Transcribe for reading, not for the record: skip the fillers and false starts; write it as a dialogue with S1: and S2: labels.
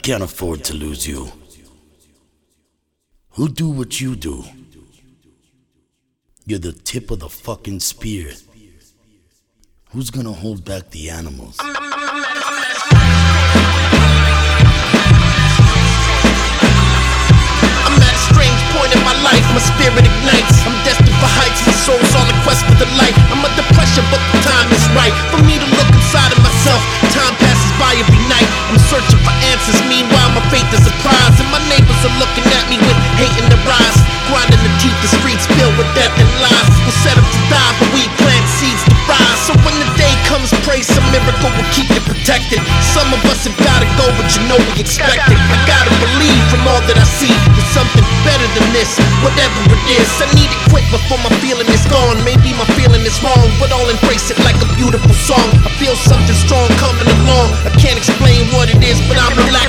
S1: can't afford to lose you. Who do what you do? You're the tip of the fucking spear. Who's gonna hold back the animals?
S2: I'm at a strange point in my life, my spirit ignites. I'm destined for heights, my soul's on a quest for the light. I'm under pressure, but the time is right for me to look inside of myself. Time passes by every night, I'm searching for answers. Meanwhile, my faith is a prize, and my neighbors are looking at me with hate in their eyes. Grinding the teeth, the streets filled with death and lies. We'll set up to die, but we plant seeds to rise. So when the day comes, pray some miracle will keep you protected. Some of us have gotta go, but you know we expect it. I gotta believe from all that I see, there's something better than this, whatever it is. I need it quick before my feeling is gone. Maybe my feeling is wrong, but I'll embrace it like a beautiful song. I feel something strong coming along. I can't explain what it is, but I'm relaxed.